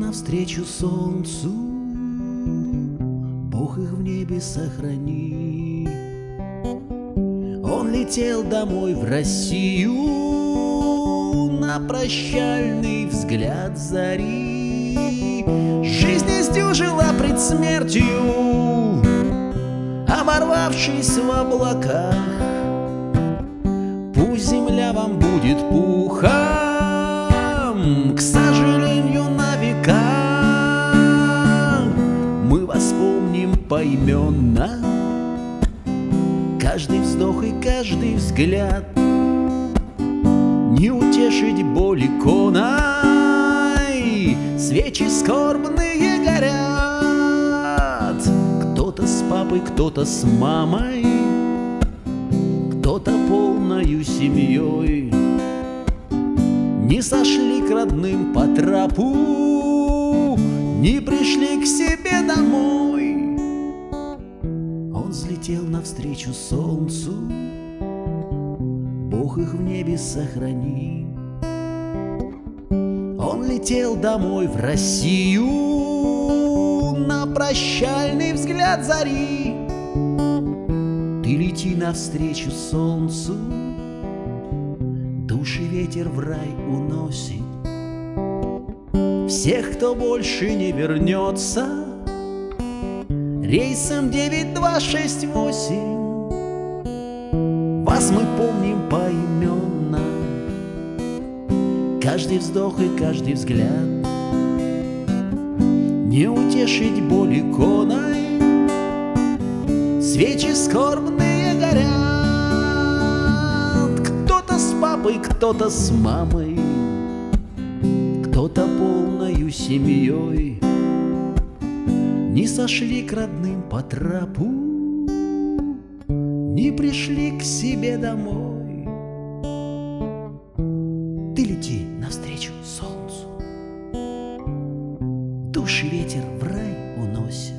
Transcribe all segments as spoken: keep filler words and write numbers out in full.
навстречу солнцу, Бог их в небе сохрани. Он летел домой в Россию на прощальный взгляд зари. Жизнь издюжила пред смертью, оборвавшись в облаках. Пусть земля вам будет пухом, к сожалению, на века. Мы вас помним поименно, каждый вздох и каждый взгляд. Не утешить боль иконой, свечи скорбные горят. Кто-то с папой, кто-то с мамой, кто-то полною семьей не сошли к родным по тропу, не пришли к себе домой. Он взлетел навстречу солнцу, Бог их в небе сохрани. Он летел домой в Россию на прощальный взгляд зари. Ты лети навстречу солнцу, души ветер в рай уносит. Всех, кто больше не вернется, рейсом девять два шесть восемь. Вас мы помним поименно, каждый вздох и каждый взгляд. Не утешить боль иконой, свечи скорбные горят. Кто-то с папой, кто-то с мамой, кто-то полною семьей не сошли к родным по тропу, не пришли к себе домой. Ты лети навстречу солнцу, души ветер в рай уносит.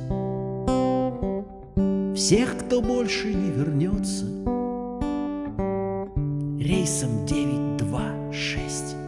Всех, кто больше не вернется, рейсом девять два шесть.